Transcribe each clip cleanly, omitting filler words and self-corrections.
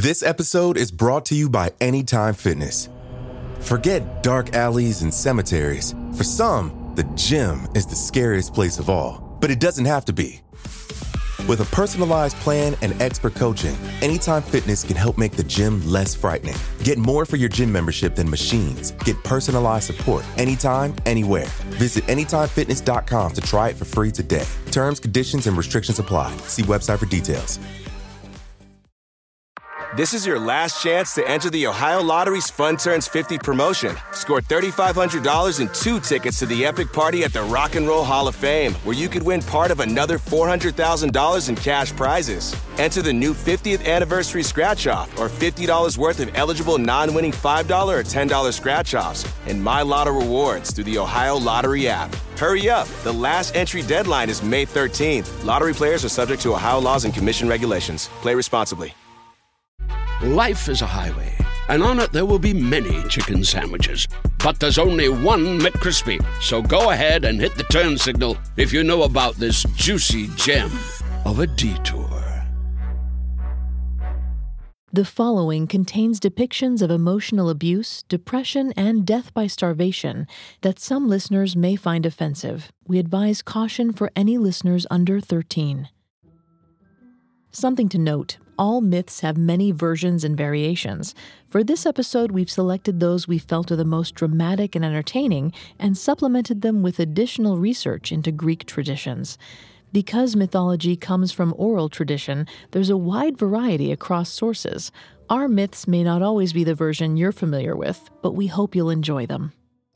This episode is brought to you by Anytime Fitness. Forget dark alleys and cemeteries. For some, the gym is the scariest place of all, but it doesn't have to be. With a personalized plan and expert coaching, Anytime Fitness can help make the gym less frightening. Get more for your gym membership than machines. Get personalized support anytime, anywhere. Visit AnytimeFitness.com to try it for free today. Terms, conditions, and restrictions apply. See website for details. This is your last chance to enter the Ohio Lottery's Fun Turns 50 promotion. Score $3,500 and 2 tickets to the epic party at the Rock and Roll Hall of Fame, where you could win part of another $400,000 in cash prizes. Enter the new 50th anniversary scratch-off or $50 worth of eligible non-winning $5 or $10 scratch-offs and My Lotto rewards through the Ohio Lottery app. Hurry up. The last entry deadline is May 13th. Lottery players are subject to Ohio laws and commission regulations. Play responsibly. Life is a highway, and on it there will be many chicken sandwiches. But there's only one McCrispy. So go ahead and hit the turn signal if you know about this juicy gem of a detour. The following contains depictions of emotional abuse, depression, and death by starvation that some listeners may find offensive. We advise caution for any listeners under 13. Something to note. All myths have many versions and variations. For this episode, we've selected those we felt are the most dramatic and entertaining and supplemented them with additional research into Greek traditions. Because mythology comes from oral tradition, there's a wide variety across sources. Our myths may not always be the version you're familiar with, but we hope you'll enjoy them.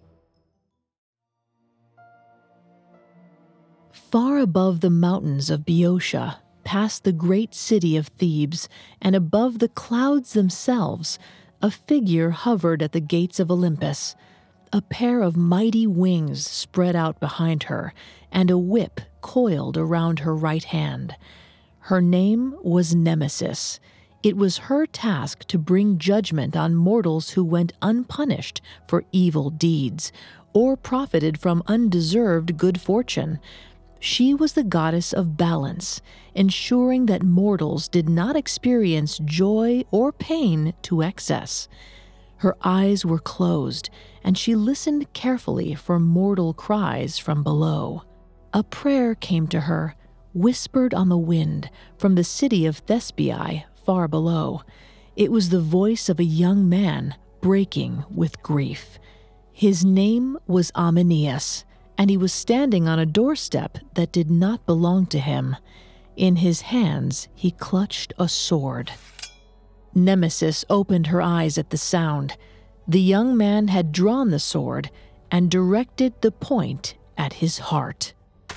Far above the mountains of Boeotia, past the great city of Thebes, and above the clouds themselves, a figure hovered at the gates of Olympus. A pair of mighty wings spread out behind her, and a whip coiled around her right hand. Her name was Nemesis. It was her task to bring judgment on mortals who went unpunished for evil deeds, or profited from undeserved good fortune. She was the goddess of balance, ensuring that mortals did not experience joy or pain to excess. Her eyes were closed, and she listened carefully for mortal cries from below. A prayer came to her, whispered on the wind, from the city of Thespiae, far below. It was the voice of a young man breaking with grief. His name was Amenias, and he was standing on a doorstep that did not belong to him. In his hands, he clutched a sword. Nemesis opened her eyes at the sound. The young man had drawn the sword and directed the point at his heart.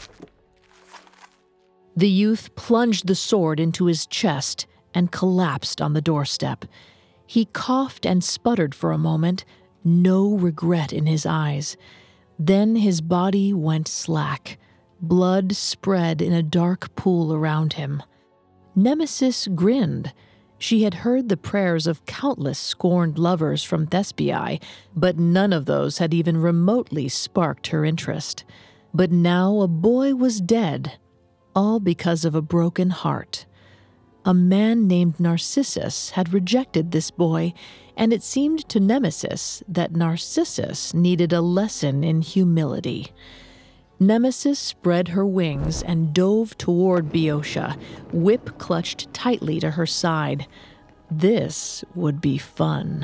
The youth plunged the sword into his chest and collapsed on the doorstep. He coughed and sputtered for a moment, no regret in his eyes. Then his body went slack. Blood spread in a dark pool around him. Nemesis grinned. She had heard the prayers of countless scorned lovers from Thespiae, but none of those had even remotely sparked her interest. But now a boy was dead, all because of a broken heart. A man named Narcissus had rejected this boy, and it seemed to Nemesis that Narcissus needed a lesson in humility. Nemesis spread her wings and dove toward Boeotia, whip clutched tightly to her side. This would be fun.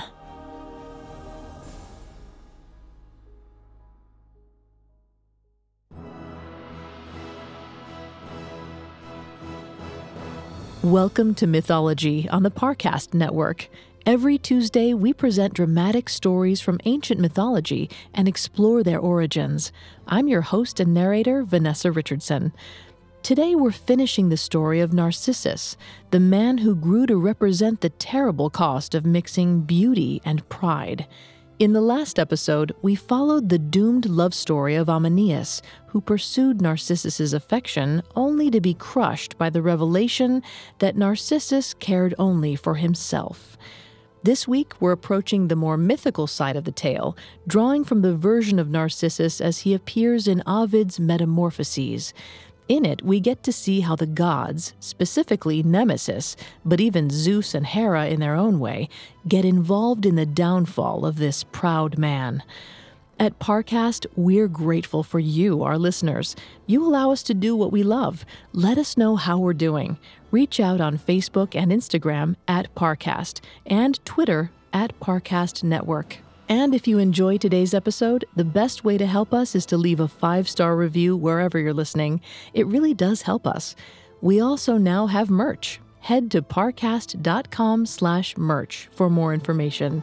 Welcome to Mythology on the Parcast Network. Every Tuesday, we present dramatic stories from ancient mythology and explore their origins. I'm your host and narrator, Vanessa Richardson. Today, we're finishing the story of Narcissus, the man who grew to represent the terrible cost of mixing beauty and pride. In the last episode, we followed the doomed love story of Amenias, who pursued Narcissus's affection only to be crushed by the revelation that Narcissus cared only for himself. This week, we're approaching the more mythical side of the tale, drawing from the version of Narcissus as he appears in Ovid's Metamorphoses. In it, we get to see how the gods, specifically Nemesis, but even Zeus and Hera in their own way, get involved in the downfall of this proud man. At Parcast, we're grateful for you, our listeners. You allow us to do what we love. Let us know how we're doing. Reach out on Facebook and Instagram at Parcast and Twitter at Parcast Network. And if you enjoy today's episode, the best way to help us is to leave a 5-star review wherever you're listening. It really does help us. We also now have merch. Head to parcast.com/merch for more information.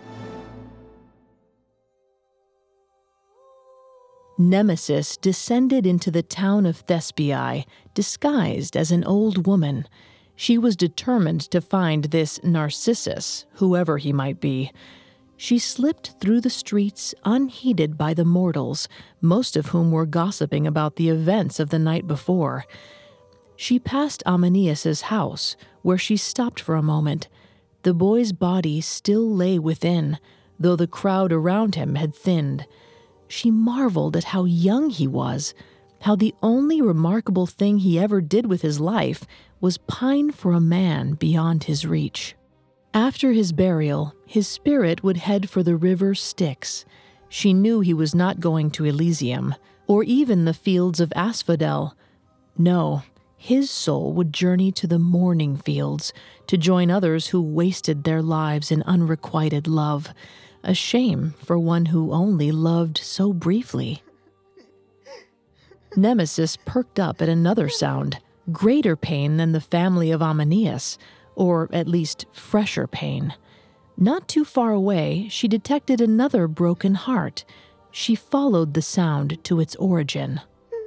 Nemesis descended into the town of Thespiae, disguised as an old woman. She was determined to find this Narcissus, whoever he might be. She slipped through the streets unheeded by the mortals, most of whom were gossiping about the events of the night before. She passed Amanias's house, where she stopped for a moment. The boy's body still lay within, though the crowd around him had thinned. She marveled at how young he was, how the only remarkable thing he ever did with his life was pine for a man beyond his reach. After his burial, his spirit would head for the river Styx. She knew he was not going to Elysium, or even the fields of Asphodel. No, his soul would journey to the mourning fields, to join others who wasted their lives in unrequited love. A shame for one who only loved so briefly. Nemesis perked up at another sound, greater pain than the family of Amanias, or at least fresher pain. Not too far away, she detected another broken heart. She followed the sound to its origin.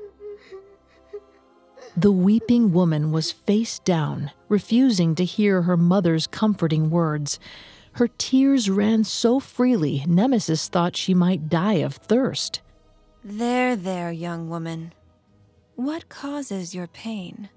The weeping woman was face down, refusing to hear her mother's comforting words. Her tears ran so freely, Nemesis thought she might die of thirst. There, young woman. What causes your pain?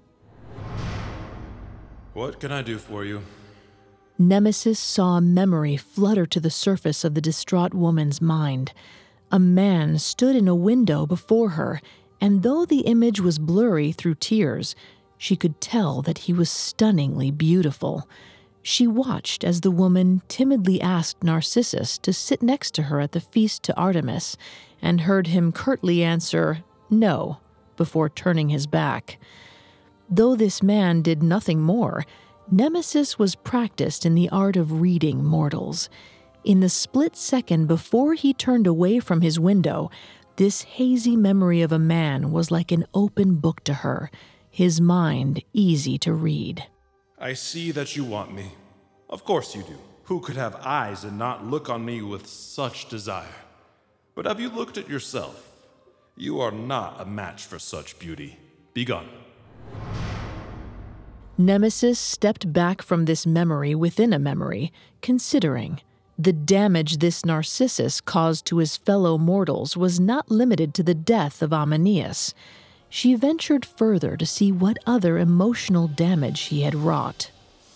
What can I do for you? Nemesis saw a memory flutter to the surface of the distraught woman's mind. A man stood in a window before her, and though the image was blurry through tears, she could tell that he was stunningly beautiful. She watched as the woman timidly asked Narcissus to sit next to her at the feast to Artemis, and heard him curtly answer, "No," before turning his back. Though this man did nothing more, Nemesis was practiced in the art of reading mortals. In the split second before he turned away from his window, this hazy memory of a man was like an open book to her, his mind easy to read. I see that you want me. Of course you do. Who could have eyes and not look on me with such desire? But have you looked at yourself? You are not a match for such beauty. Begone. Nemesis stepped back from this memory within a memory, considering. The damage this Narcissus caused to his fellow mortals was not limited to the death of Amanias. She ventured further to see what other emotional damage he had wrought.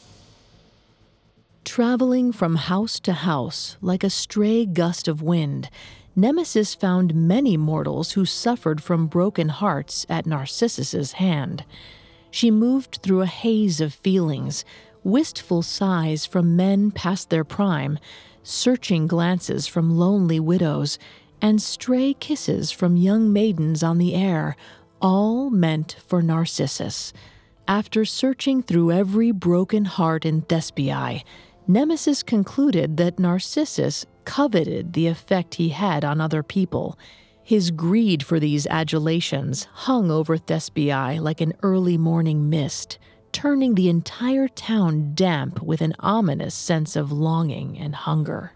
Traveling from house to house like a stray gust of wind, Nemesis found many mortals who suffered from broken hearts at Narcissus's hand. She moved through a haze of feelings, wistful sighs from men past their prime, searching glances from lonely widows, and stray kisses from young maidens on the air, all meant for Narcissus. After searching through every broken heart in Thespiae, Nemesis concluded that Narcissus coveted the effect he had on other people. His greed for these adulations hung over Thespiae like an early morning mist, turning the entire town damp with an ominous sense of longing and hunger.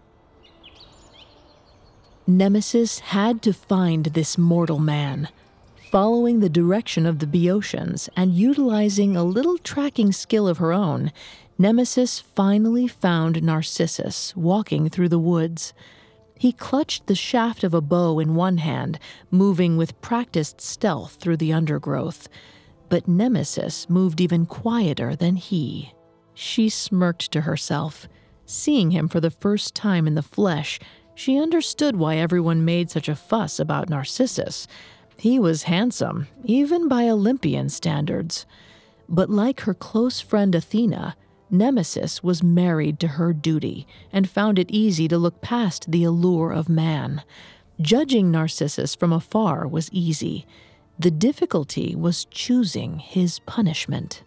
Nemesis had to find this mortal man. Following the direction of the Boeotians and utilizing a little tracking skill of her own, Nemesis finally found Narcissus walking through the woods. He clutched the shaft of a bow in one hand, moving with practiced stealth through the undergrowth. But Nemesis moved even quieter than he. She smirked to herself. Seeing him for the first time in the flesh, she understood why everyone made such a fuss about Narcissus. He was handsome, even by Olympian standards. But like her close friend Athena, Nemesis was married to her duty and found it easy to look past the allure of man. Judging Narcissus from afar was easy. The difficulty was choosing his punishment.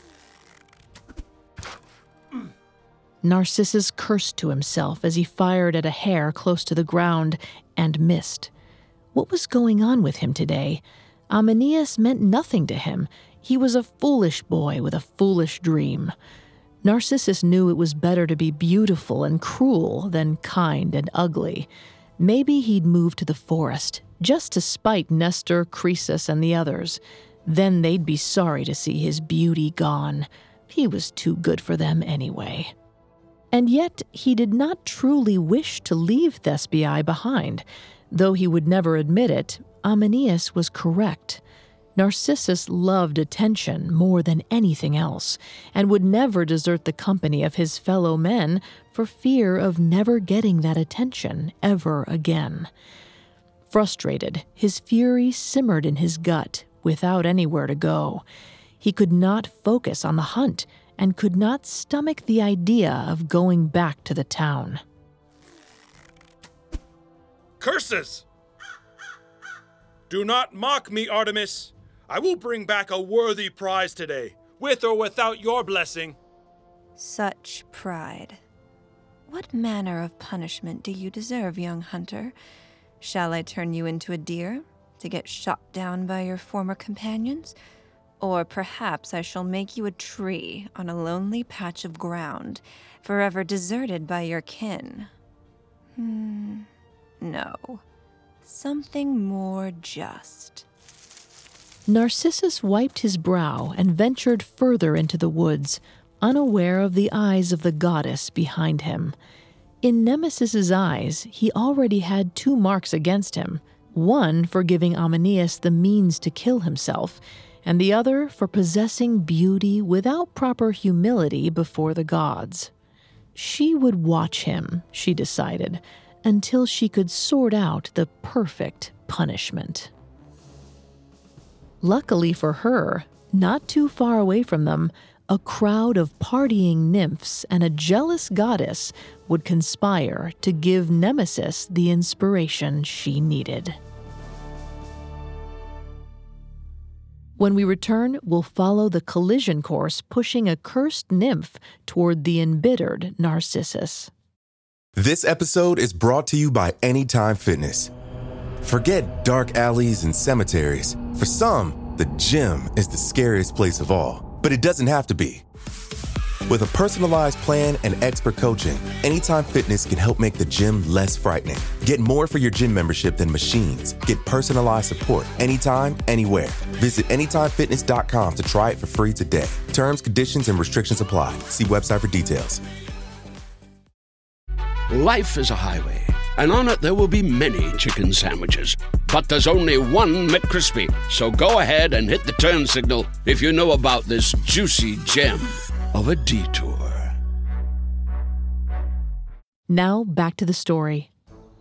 Narcissus cursed to himself as he fired at a hare close to the ground and missed. What was going on with him today? Amanias meant nothing to him. He was a foolish boy with a foolish dream. Narcissus knew it was better to be beautiful and cruel than kind and ugly. Maybe he'd move to the forest, just to spite Nestor, Croesus, and the others. Then they'd be sorry to see his beauty gone. He was too good for them anyway. And yet he did not truly wish to leave Thespiae behind. Though he would never admit it, Amanias was correct. Narcissus loved attention more than anything else, and would never desert the company of his fellow men for fear of never getting that attention ever again. Frustrated, his fury simmered in his gut without anywhere to go. He could not focus on the hunt and could not stomach the idea of going back to the town. Curses! Do not mock me, Artemis. I will bring back a worthy prize today, with or without your blessing. Such pride. What manner of punishment do you deserve, young hunter? Shall I turn you into a deer to get shot down by your former companions? Or perhaps I shall make you a tree on a lonely patch of ground, forever deserted by your kin. No. Something more just. Narcissus wiped his brow and ventured further into the woods, unaware of the eyes of the goddess behind him. In Nemesis's eyes, he already had 2 marks against him, one for giving Amanias the means to kill himself, and the other for possessing beauty without proper humility before the gods. She would watch him, she decided, until she could sort out the perfect punishment. Luckily for her, not too far away from them, a crowd of partying nymphs and a jealous goddess would conspire to give Nemesis the inspiration she needed. When we return, we'll follow the collision course pushing a cursed nymph toward the embittered Narcissus. This episode is brought to you by Anytime Fitness. Forget dark alleys and cemeteries. For some, the gym is the scariest place of all, but it doesn't have to be. With a personalized plan and expert coaching, Anytime Fitness can help make the gym less frightening. Get more for your gym membership than machines. Get personalized support anytime, anywhere. Visit AnytimeFitness.com to try it for free today. Terms, conditions, and restrictions apply. See website for details. Life is a highway, and on it there will be many chicken sandwiches. But there's only one McCrispy. So go ahead and hit the turn signal if you know about this juicy gem of a detour. Now back to the story.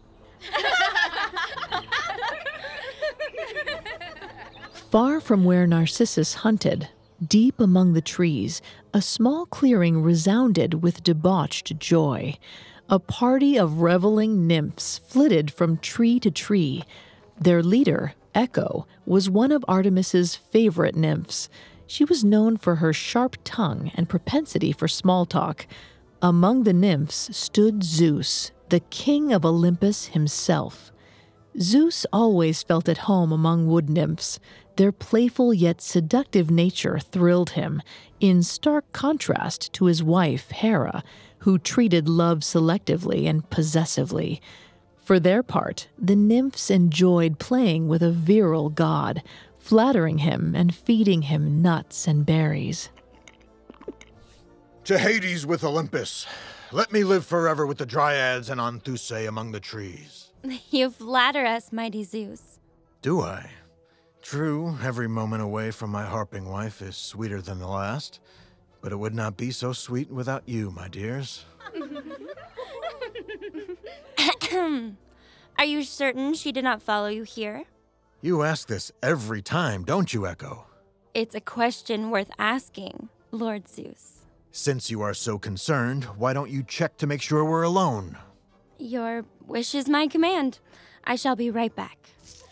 Far from where Narcissus hunted, deep among the trees, a small clearing resounded with debauched joy. A party of reveling nymphs flitted from tree to tree. Their leader, Echo, was one of Artemis's favorite nymphs. She was known for her sharp tongue and propensity for small talk. Among the nymphs stood Zeus, the king of Olympus himself. Zeus always felt at home among wood nymphs. Their playful yet seductive nature thrilled him, in stark contrast to his wife, Hera, who treated love selectively and possessively. For their part, the nymphs enjoyed playing with a virile god, flattering him and feeding him nuts and berries. To Hades with Olympus. Let me live forever with the Dryads and Anthusei among the trees. You flatter us, mighty Zeus. Do I? True, every moment away from my harping wife is sweeter than the last, but it would not be so sweet without you, my dears. Are you certain she did not follow you here? You ask this every time, don't you, Echo? It's a question worth asking, Lord Zeus. Since you are so concerned, why don't you check to make sure we're alone? Your wish is my command. I shall be right back.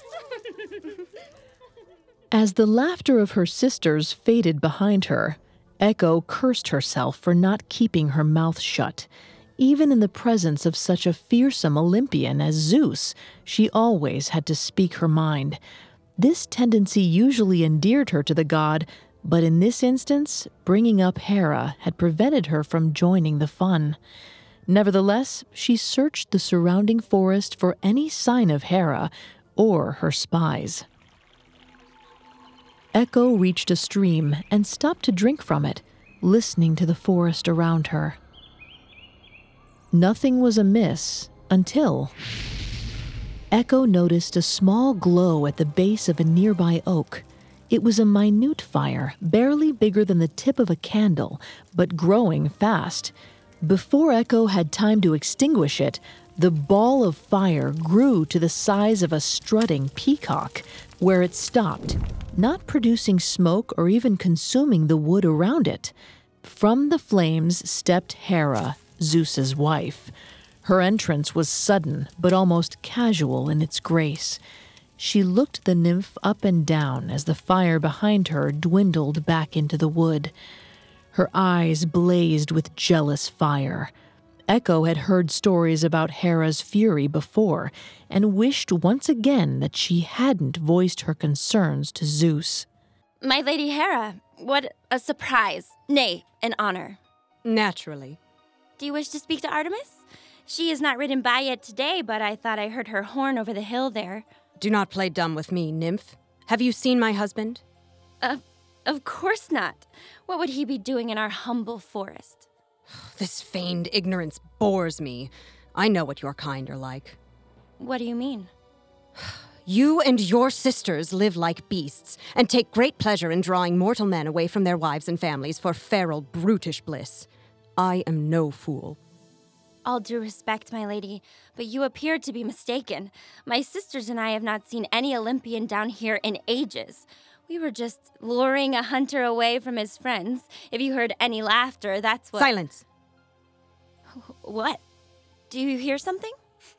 As the laughter of her sisters faded behind her, Echo cursed herself for not keeping her mouth shut. Even in the presence of such a fearsome Olympian as Zeus, she always had to speak her mind. This tendency usually endeared her to the god, but in this instance, bringing up Hera had prevented her from joining the fun. Nevertheless, she searched the surrounding forest for any sign of Hera or her spies. Echo reached a stream and stopped to drink from it, listening to the forest around her. Nothing was amiss until Echo noticed a small glow at the base of a nearby oak. It was a minute fire, barely bigger than the tip of a candle, but growing fast. Before Echo had time to extinguish it, the ball of fire grew to the size of a strutting peacock, where it stopped, not producing smoke or even consuming the wood around it. From the flames stepped Hera, Zeus's wife. Her entrance was sudden, but almost casual in its grace. She looked the nymph up and down as the fire behind her dwindled back into the wood. Her eyes blazed with jealous fire. Echo had heard stories about Hera's fury before, and wished once again that she hadn't voiced her concerns to Zeus. My Lady Hera, what a surprise, nay, an honor. Naturally. Do you wish to speak to Artemis? She is not ridden by yet today, but I thought I heard her horn over the hill there. Do not play dumb with me, nymph. Have you seen my husband? Of course not. What would he be doing in our humble forest? This feigned ignorance bores me. I know what your kind are like. What do you mean? You and your sisters live like beasts, and take great pleasure in drawing mortal men away from their wives and families for feral, brutish bliss. I am no fool. All due respect, my lady, but you appear to be mistaken. My sisters and I have not seen any Olympian down here in ages. We were just luring a hunter away from his friends. If you heard any laughter, that's what— Silence! What? Do you hear something?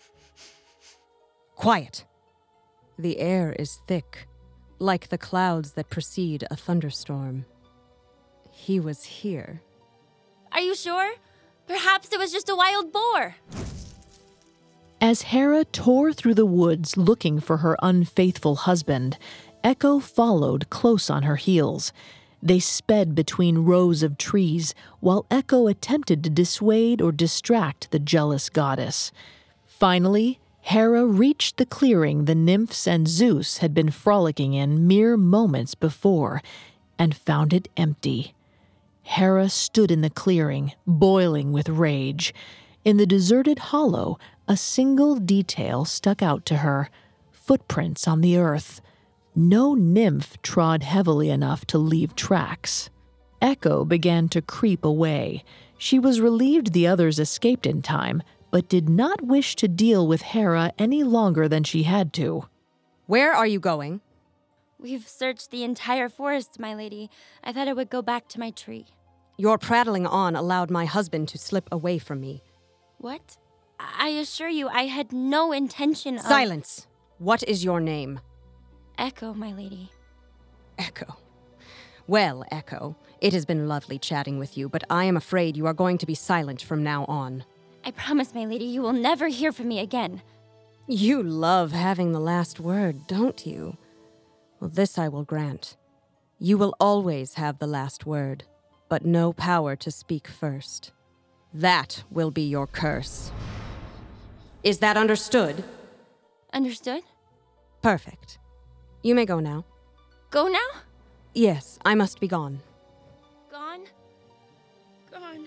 Quiet. The air is thick, like the clouds that precede a thunderstorm. He was here. Are you sure? Perhaps it was just a wild boar. As Hera tore through the woods looking for her unfaithful husband, Echo followed close on her heels. They sped between rows of trees, while Echo attempted to dissuade or distract the jealous goddess. Finally, Hera reached the clearing the nymphs and Zeus had been frolicking in mere moments before, and found it empty. Hera stood in the clearing, boiling with rage. In the deserted hollow, a single detail stuck out to her: footprints on the earth. No nymph trod heavily enough to leave tracks. Echo began to creep away. She was relieved the others escaped in time, but did not wish to deal with Hera any longer than she had to. Where are you going? We've searched the entire forest, my lady. I thought I would go back to my tree. Your prattling on allowed my husband to slip away from me. What? I assure you, I had no intention of— Silence! What is your name? Echo, my lady. Echo. Well, Echo, it has been lovely chatting with you, but I am afraid you are going to be silent from now on. I promise, my lady, you will never hear from me again. You love having the last word, don't you? Well, this I will grant. You will always have the last word, but no power to speak first. That will be your curse. Is that understood? Understood? Perfect. You may go now. Go now? Yes, I must be gone. Gone? Gone.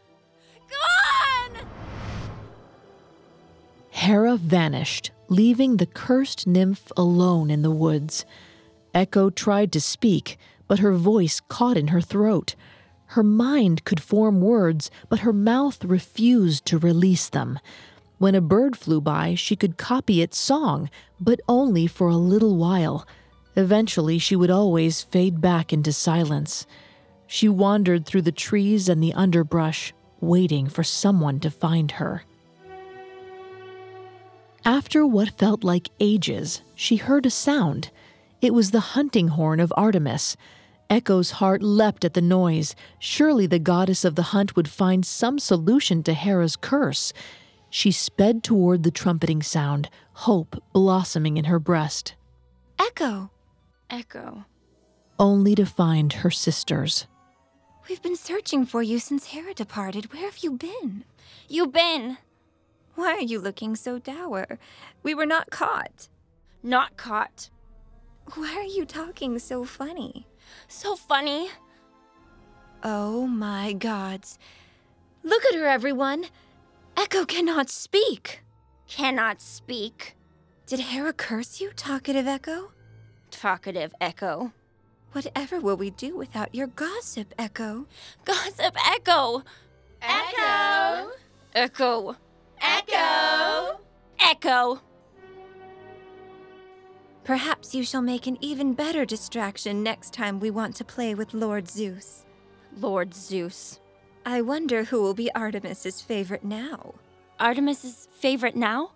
Gone! Hera vanished, leaving the cursed nymph alone in the woods. Echo tried to speak, but her voice caught in her throat. Her mind could form words, but her mouth refused to release them. When a bird flew by, she could copy its song, but only for a little while. Eventually, she would always fade back into silence. She wandered through the trees and the underbrush, waiting for someone to find her. After what felt like ages, she heard a sound. It was the hunting horn of Artemis. Echo's heart leapt at the noise. Surely the goddess of the hunt would find some solution to Hera's curse. She sped toward the trumpeting sound, hope blossoming in her breast. Echo! Echo. Only to find her sisters. We've been searching for you since Hera departed. Where have you been? You been? Why are you looking so dour? We were not caught. Not caught. Why are you talking so funny? So funny. Oh my gods. Look at her, everyone. Echo cannot speak. Cannot speak. Did Hera curse you, talkative Echo? Talkative Echo. Whatever will we do without your gossip, Echo? Gossip Echo! Echo! Echo! Echo! Echo! Perhaps you shall make an even better distraction next time we want to play with Lord Zeus. Lord Zeus. I wonder who will be Artemis's favorite now. Artemis's favorite now?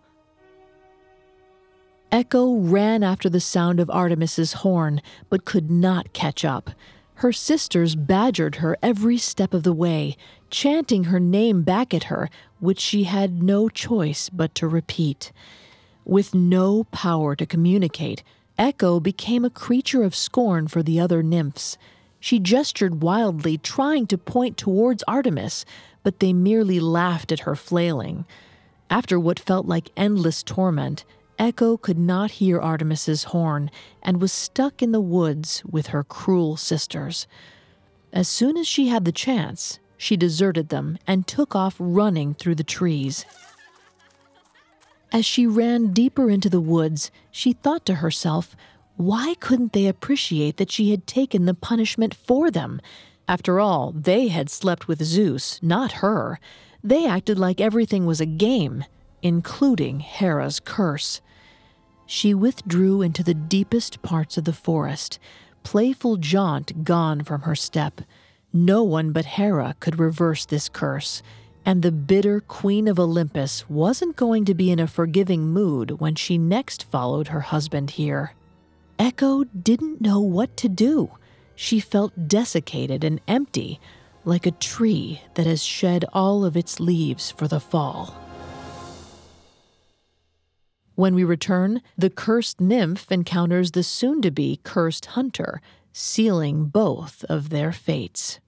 Echo ran after the sound of Artemis's horn, but could not catch up. Her sisters badgered her every step of the way, chanting her name back at her, which she had no choice but to repeat. With no power to communicate, Echo became a creature of scorn for the other nymphs. She gestured wildly, trying to point towards Artemis, but they merely laughed at her flailing. After what felt like endless torment, Echo could not hear Artemis's horn and was stuck in the woods with her cruel sisters. As soon as she had the chance, she deserted them and took off running through the trees. As she ran deeper into the woods, she thought to herself, why couldn't they appreciate that she had taken the punishment for them? After all, they had slept with Zeus, not her. They acted like everything was a game, including Hera's curse. She withdrew into the deepest parts of the forest, playful jaunt gone from her step. No one but Hera could reverse this curse, and the bitter Queen of Olympus wasn't going to be in a forgiving mood when she next followed her husband here. Echo didn't know what to do. She felt desiccated and empty, like a tree that has shed all of its leaves for the fall. When we return, the cursed nymph encounters the soon-to-be cursed hunter, sealing both of their fates.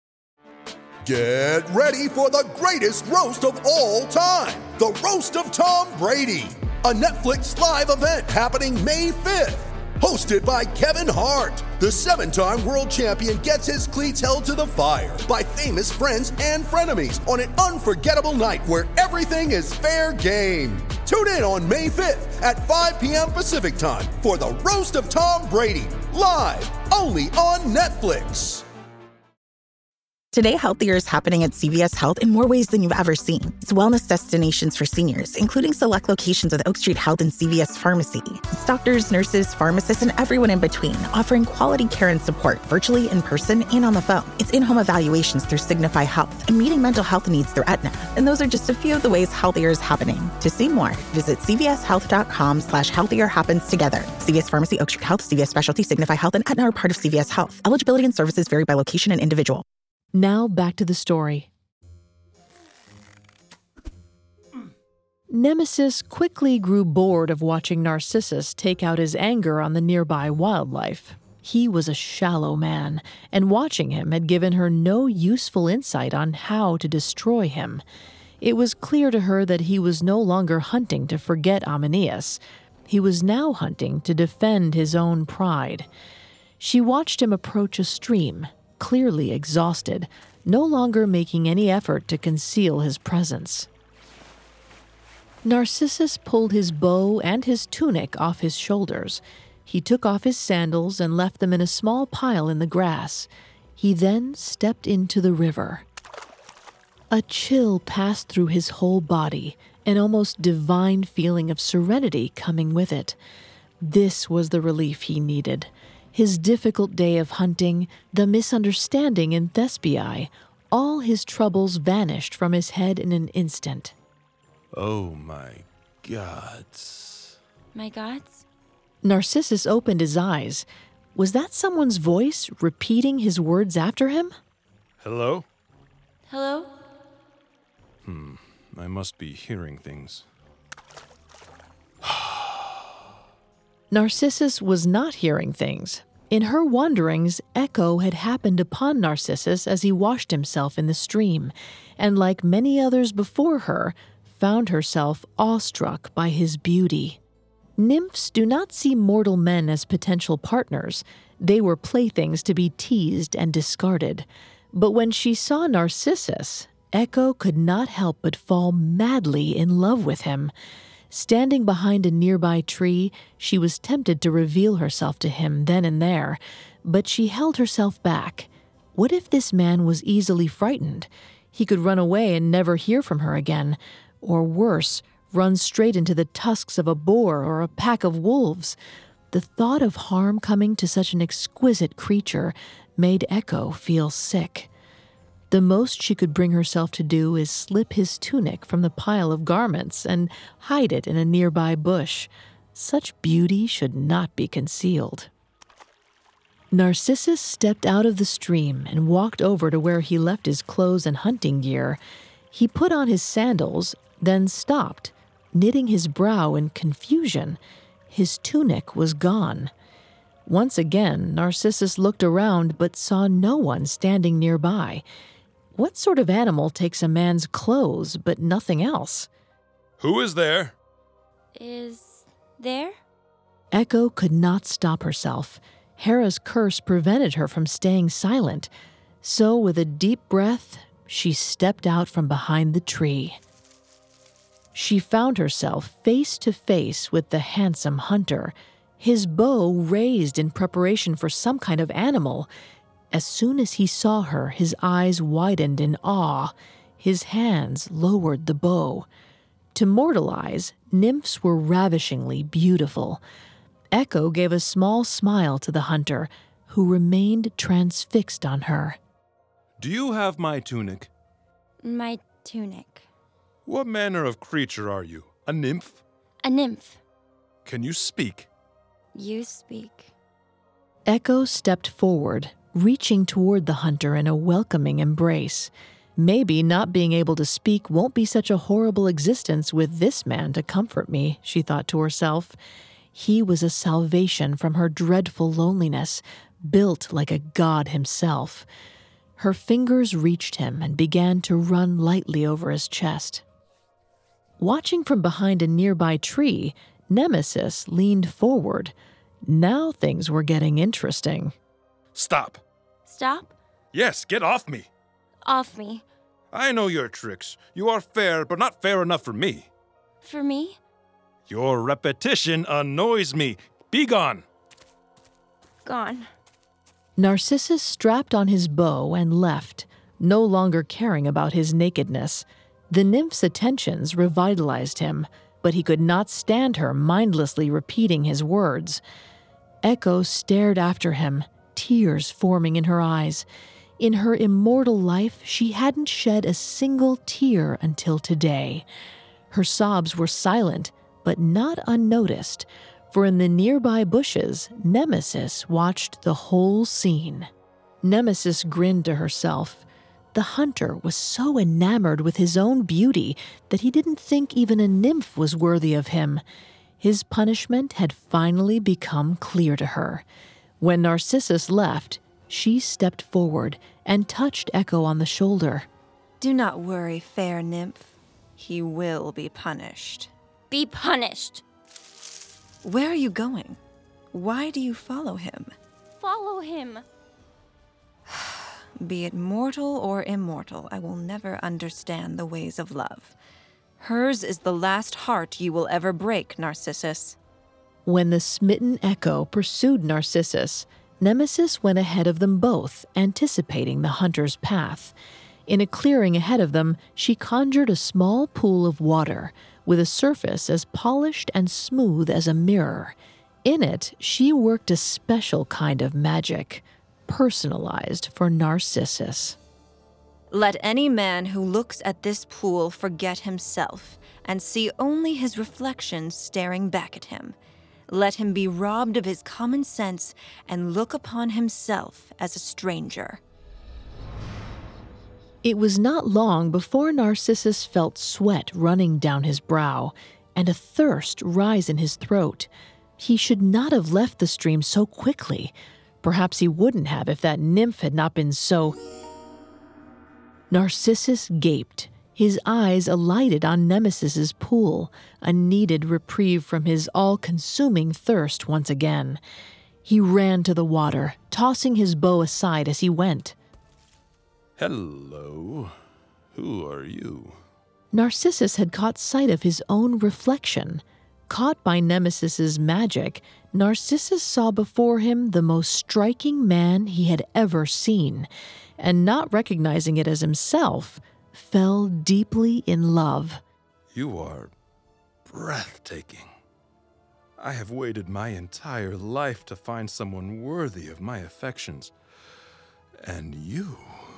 Get ready for the greatest roast of all time, the Roast of Tom Brady, a Netflix live event happening May 5th. Hosted by Kevin Hart, the 7-time world champion gets his cleats held to the fire by famous friends and frenemies on an unforgettable night where everything is fair game. Tune in on May 5th at 5 p.m. Pacific time for the Roast of Tom Brady, live only on Netflix. Today, Healthier is happening at CVS Health in more ways than you've ever seen. It's wellness destinations for seniors, including select locations with Oak Street Health and CVS Pharmacy. It's doctors, nurses, pharmacists, and everyone in between, offering quality care and support virtually, in person, and on the phone. It's in-home evaluations through Signify Health and meeting mental health needs through Aetna. And those are just a few of the ways Healthier is happening. To see more, visit cvshealth.com/healthier happens together. CVS Pharmacy, Oak Street Health, CVS Specialty, Signify Health, and Aetna are part of CVS Health. Eligibility and services vary by location and individual. Now back to the story. Nemesis quickly grew bored of watching Narcissus take out his anger on the nearby wildlife. He was a shallow man, and watching him had given her no useful insight on how to destroy him. It was clear to her that he was no longer hunting to forget Amanias. He was now hunting to defend his own pride. She watched him approach a stream, clearly exhausted, no longer making any effort to conceal his presence. Narcissus pulled his bow and his tunic off his shoulders. He took off his sandals and left them in a small pile in the grass. He then stepped into the river. A chill passed through his whole body, an almost divine feeling of serenity coming with it. This was the relief he needed. His difficult day of hunting, the misunderstanding in Thespiae, all his troubles vanished from his head in an instant. Oh my gods. My gods? Narcissus opened his eyes. Was that someone's voice repeating his words after him? Hello? Hello? I must be hearing things. Narcissus was not hearing things. In her wanderings, Echo had happened upon Narcissus as he washed himself in the stream, and like many others before her, found herself awestruck by his beauty. Nymphs do not see mortal men as potential partners. They were playthings to be teased and discarded. But when she saw Narcissus, Echo could not help but fall madly in love with him. Standing behind a nearby tree, she was tempted to reveal herself to him then and there, but she held herself back. What if this man was easily frightened? He could run away and never hear from her again, or worse, run straight into the tusks of a boar or a pack of wolves. The thought of harm coming to such an exquisite creature made Echo feel sick. The most she could bring herself to do is slip his tunic from the pile of garments and hide it in a nearby bush. Such beauty should not be concealed. Narcissus stepped out of the stream and walked over to where he left his clothes and hunting gear. He put on his sandals, then stopped, knitting his brow in confusion. His tunic was gone. Once again, Narcissus looked around but saw no one standing nearby. What sort of animal takes a man's clothes but nothing else? Who is there? Is there? Echo could not stop herself. Hera's curse prevented her from staying silent. So with a deep breath, she stepped out from behind the tree. She found herself face to face with the handsome hunter, his bow raised in preparation for some kind of animal. As soon as he saw her, his eyes widened in awe. His hands lowered the bow. To mortal eyes, nymphs were ravishingly beautiful. Echo gave a small smile to the hunter, who remained transfixed on her. Do you have my tunic? My tunic. What manner of creature are you? A nymph? A nymph. Can you speak? You speak. Echo stepped forward, reaching toward the hunter in a welcoming embrace. Maybe not being able to speak won't be such a horrible existence with this man to comfort me, she thought to herself. He was a salvation from her dreadful loneliness, built like a god himself. Her fingers reached him and began to run lightly over his chest. Watching from behind a nearby tree, Nemesis leaned forward. Now things were getting interesting. Stop. Stop? Yes, get off me. Off me. I know your tricks. You are fair, but not fair enough for me. For me? Your repetition annoys me. Be gone. Gone. Narcissus strapped on his bow and left, no longer caring about his nakedness. The nymph's attentions revitalized him, but he could not stand her mindlessly repeating his words. Echo stared after him, tears forming in her eyes. In her immortal life, she hadn't shed a single tear until today. Her sobs were silent, but not unnoticed, for in the nearby bushes, Nemesis watched the whole scene. Nemesis grinned to herself. The hunter was so enamored with his own beauty that he didn't think even a nymph was worthy of him. His punishment had finally become clear to her. When Narcissus left, she stepped forward and touched Echo on the shoulder. Do not worry, fair nymph. He will be punished. Be punished. Where are you going? Why do you follow him? Follow him. Be it mortal or immortal, I will never understand the ways of love. Hers is the last heart you will ever break, Narcissus. When the smitten Echo pursued Narcissus, Nemesis went ahead of them both, anticipating the hunter's path. In a clearing ahead of them, she conjured a small pool of water with a surface as polished and smooth as a mirror. In it, she worked a special kind of magic, personalized for Narcissus. Let any man who looks at this pool forget himself and see only his reflection staring back at him. Let him be robbed of his common sense and look upon himself as a stranger. It was not long before Narcissus felt sweat running down his brow and a thirst rise in his throat. He should not have left the stream so quickly. Perhaps he wouldn't have if that nymph had not been so... Narcissus gaped. His eyes alighted on Nemesis's pool, a needed reprieve from his all-consuming thirst once again. He ran to the water, tossing his bow aside as he went. Hello. Who are you? Narcissus had caught sight of his own reflection. Caught by Nemesis's magic, Narcissus saw before him the most striking man he had ever seen, and not recognizing it as himself, fell deeply in love. You are breathtaking. I have waited my entire life to find someone worthy of my affections. And you...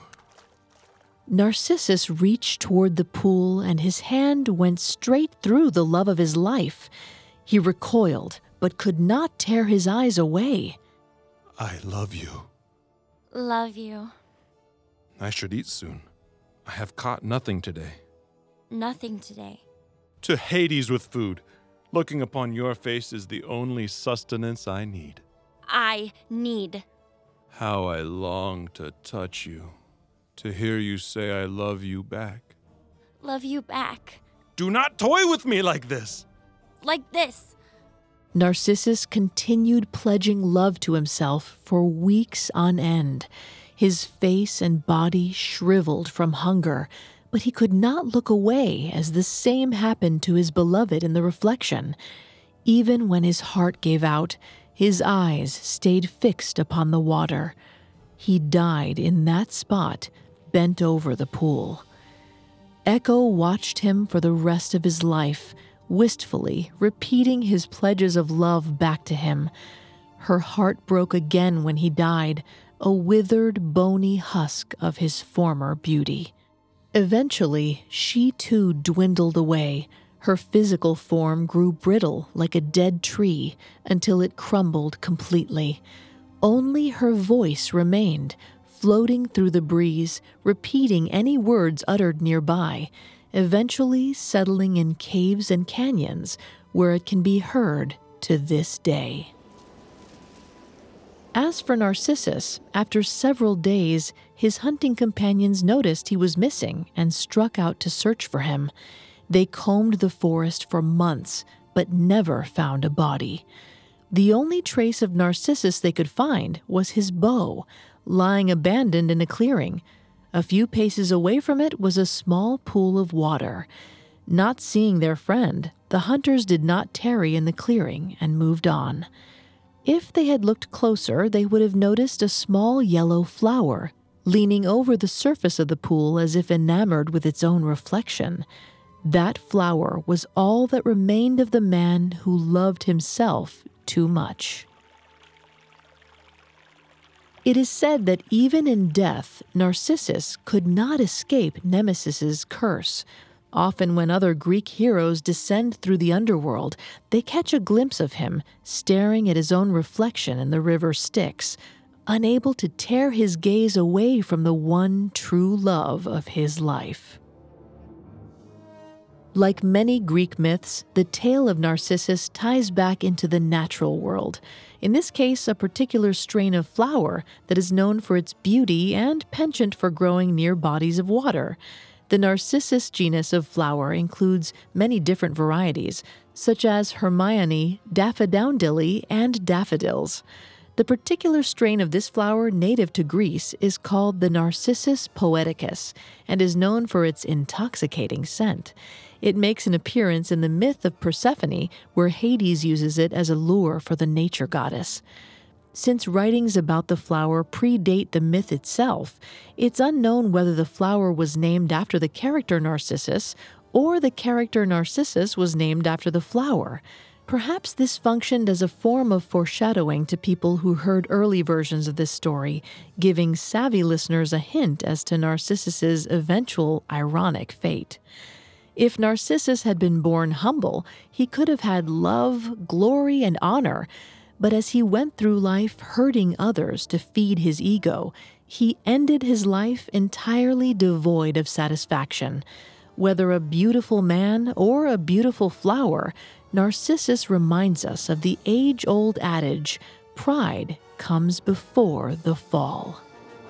Narcissus reached toward the pool, and his hand went straight through the love of his life. He recoiled, but could not tear his eyes away. I love you. Love you. I should eat soon. I have caught nothing today. Nothing today. To Hades with food. Looking upon your face is the only sustenance I need. I need. How I long to touch you. To hear you say I love you back. Love you back. Do not toy with me like this. Like this. Narcissus continued pledging love to himself for weeks on end. His face and body shriveled from hunger, but he could not look away as the same happened to his beloved in the reflection. Even when his heart gave out, his eyes stayed fixed upon the water. He died in that spot, bent over the pool. Echo watched him for the rest of his life, wistfully repeating his pledges of love back to him. Her heart broke again when he died, a withered, bony husk of his former beauty. Eventually, she too dwindled away. Her physical form grew brittle like a dead tree until it crumbled completely. Only her voice remained, floating through the breeze, repeating any words uttered nearby, eventually settling in caves and canyons where it can be heard to this day. As for Narcissus, after several days, his hunting companions noticed he was missing and struck out to search for him. They combed the forest for months, but never found a body. The only trace of Narcissus they could find was his bow, lying abandoned in a clearing. A few paces away from it was a small pool of water. Not seeing their friend, the hunters did not tarry in the clearing and moved on. If they had looked closer, they would have noticed a small yellow flower, leaning over the surface of the pool as if enamored with its own reflection. That flower was all that remained of the man who loved himself too much. It is said that even in death, Narcissus could not escape Nemesis's curse. Often when other Greek heroes descend through the underworld, they catch a glimpse of him, staring at his own reflection in the river Styx, unable to tear his gaze away from the one true love of his life. Like many Greek myths, the tale of Narcissus ties back into the natural world. In this case, a particular strain of flower that is known for its beauty and penchant for growing near bodies of water. The Narcissus genus of flower includes many different varieties, such as Hermione, Daffodowndilly, and daffodils. The particular strain of this flower native to Greece is called the Narcissus poeticus and is known for its intoxicating scent. It makes an appearance in the myth of Persephone, where Hades uses it as a lure for the nature goddess. Since writings about the flower predate the myth itself, it's unknown whether the flower was named after the character Narcissus or the character Narcissus was named after the flower. Perhaps this functioned as a form of foreshadowing to people who heard early versions of this story, giving savvy listeners a hint as to Narcissus's eventual ironic fate. If Narcissus had been born humble, he could have had love, glory, and honor, but as he went through life hurting others to feed his ego, he ended his life entirely devoid of satisfaction. Whether a beautiful man or a beautiful flower, Narcissus reminds us of the age-old adage, pride comes before the fall.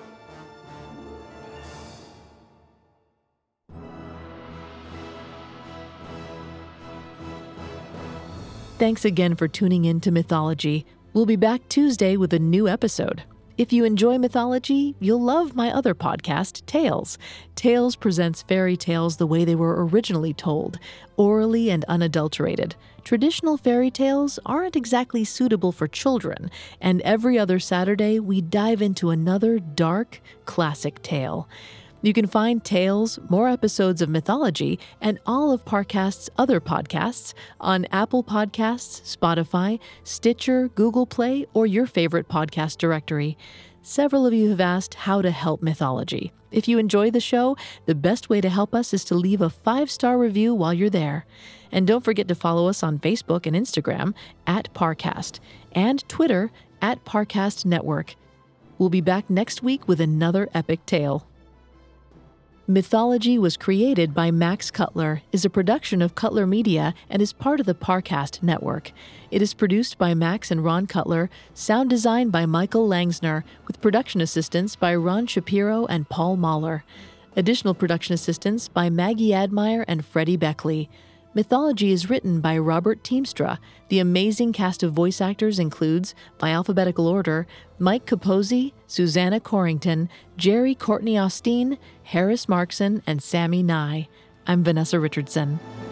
Thanks again for tuning in to Mythology. We'll be back Tuesday with a new episode. If you enjoy mythology, you'll love my other podcast, Tales. Tales presents fairy tales the way they were originally told, orally and unadulterated. Traditional fairy tales aren't exactly suitable for children, and every other Saturday we dive into another dark, classic tale. You can find Tales, more episodes of Mythology, and all of Parcast's other podcasts on Apple Podcasts, Spotify, Stitcher, Google Play, or your favorite podcast directory. Several of you have asked how to help Mythology. If you enjoy the show, the best way to help us is to leave a 5-star review while you're there. And don't forget to follow us on Facebook and Instagram @Parcast and Twitter @Parcast Network. We'll be back next week with another epic tale. Mythology was created by Max Cutler, is a production of Cutler Media, and is part of the Parcast Network. It is produced by Max and Ron Cutler, sound design by Michael Langsner, with production assistance by Ron Shapiro and Paul Mahler. Additional production assistance by Maggie Admire and Freddie Beckley. Mythology is written by Robert Teamstra. The amazing cast of voice actors includes, by alphabetical order, Mike Capozzi, Susanna Corrington, Jerry Courtney Austin, Harris Markson, and Sammy Nye. I'm Vanessa Richardson.